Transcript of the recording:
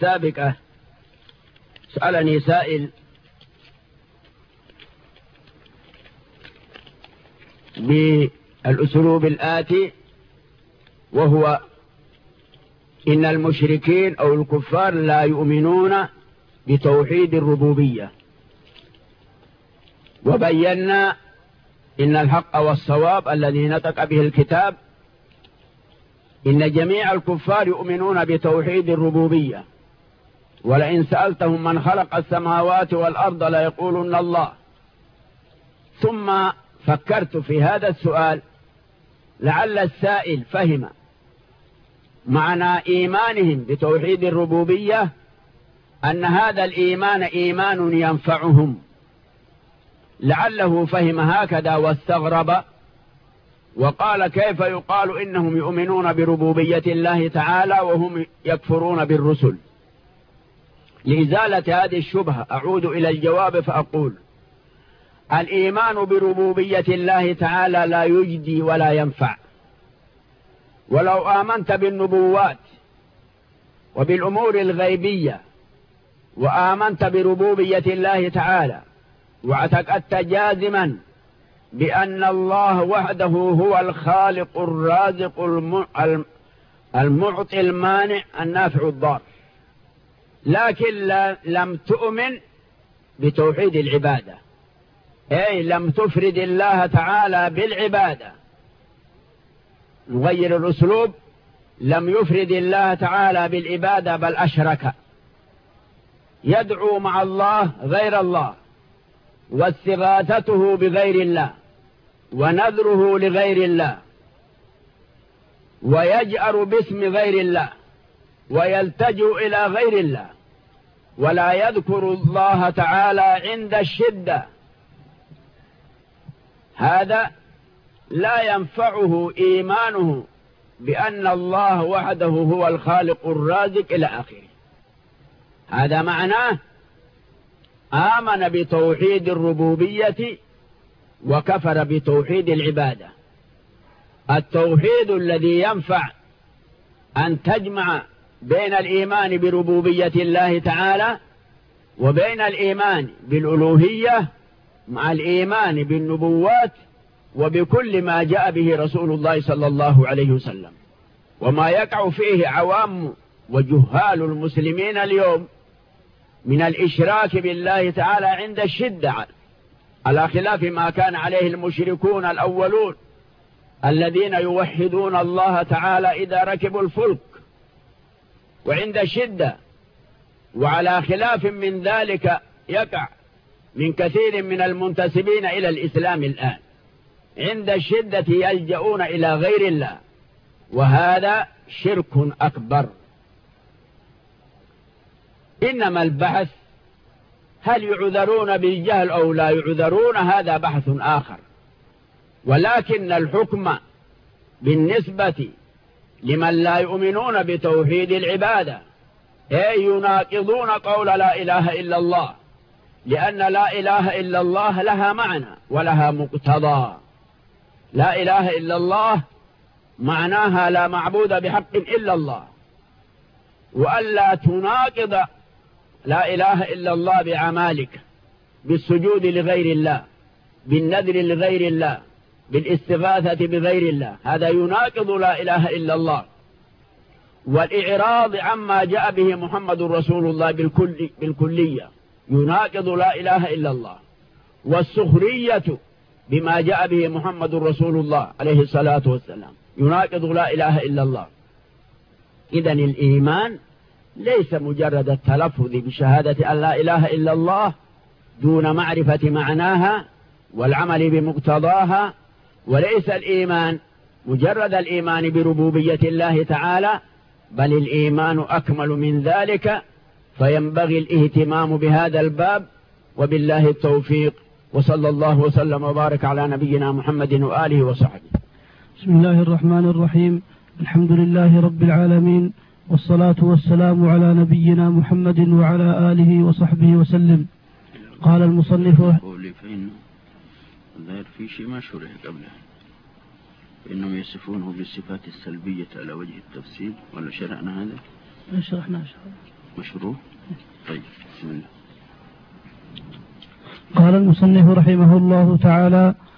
السابقة سألني سائل بالأسلوب الآتي، وهو إن المشركين أو الكفار لا يؤمنون بتوحيد الربوبية، وبينا إن الحق والصواب الذي نطق به الكتاب إن جميع الكفار يؤمنون بتوحيد الربوبية، ولئن سألتهم من خلق السماوات والأرض ليقولن الله. ثم فكرت في هذا السؤال لعل السائل فهم معنى إيمانهم بتوحيد الربوبية أن هذا الإيمان إيمان ينفعهم، لعله فهم هكذا واستغرب وقال كيف يقال إنهم يؤمنون بربوبية الله تعالى وهم يكفرون بالرسل. لإزالة هذه الشبهة أعود إلى الجواب فأقول: الإيمان بربوبية الله تعالى لا يجدي ولا ينفع. ولو آمنت بالنبوات وبالأمور الغيبية وآمنت بربوبية الله تعالى واعتقدت جازما بأن الله وحده هو الخالق الرازق المعطي المانع النافع الضار، لكن لم تؤمن بتوحيد العبادة، أي لم تفرد الله تعالى بالعبادة. نغير الأسلوب: لم يفرد الله تعالى بالعبادة بل أشرك، يدعو مع الله غير الله، واستغاثته بغير الله، ونذره لغير الله، ويجأر باسم غير الله، ويلتجئ إلى غير الله، ولا يذكر الله تعالى عند الشدة. هذا لا ينفعه إيمانه بأن الله وحده هو الخالق الرازق إلى آخره. هذا معناه آمن بتوحيد الربوبية وكفر بتوحيد العبادة. التوحيد الذي ينفع أن تجمع بين الإيمان بربوبية الله تعالى وبين الإيمان بالألوهية مع الإيمان بالنبوات وبكل ما جاء به رسول الله صلى الله عليه وسلم. وما يقع فيه عوام وجهال المسلمين اليوم من الإشراك بالله تعالى عند الشدة، على خلاف ما كان عليه المشركون الأولون الذين يوحدون الله تعالى إذا ركبوا الفلك وعند الشدة، وعلى خلاف من ذلك يقع من كثير من المنتسبين إلى الإسلام الآن، عند الشدة يلجؤون إلى غير الله، وهذا شرك أكبر. إنما البحث هل يعذرون بالجهل أو لا يعذرون، هذا بحث آخر، ولكن الحكم بالنسبة لمن لا يؤمنون بتوحيد العبادة أي يناقضون قول لا إله إلا الله، لأن لا إله إلا الله لها معنى ولها مقتضى. لا إله إلا الله معناها لا معبود بحق إلا الله، وألا تناقض لا إله إلا الله بعمالك، بالسجود لغير الله، بالنذر لغير الله، بالاستغاثة بغير الله، هذا يناقض لا إله إلا الله. والإعراض عما جاء به محمد رسول الله بالكلية يناقض لا إله إلا الله. والسخرية بما جاء به محمد رسول الله عليه الصلاة والسلام يناقض لا إله إلا الله. إذن الإيمان ليس مجرد التلفظ بشهادة أن لا إله إلا الله دون معرفة معناها والعمل بمقتضاها، وليس الإيمان مجرد الإيمان بربوبية الله تعالى، بل الإيمان أكمل من ذلك، فينبغي الاهتمام بهذا الباب. وبالله التوفيق، وصلى الله وسلم وبارك على نبينا محمد وآله وصحبه. بسم الله الرحمن الرحيم. الحمد لله رب العالمين، والصلاة والسلام على نبينا محمد وعلى آله وصحبه وسلم. قال المصنف الظاهر في شيء ما شرح قبله، إنهم يصفونه بالصفات السلبية على وجه التفسير، ولا شرعنا هذا؟ شرحنا مشروع. طيب بسم الله. قال المصنف رحمه الله تعالى: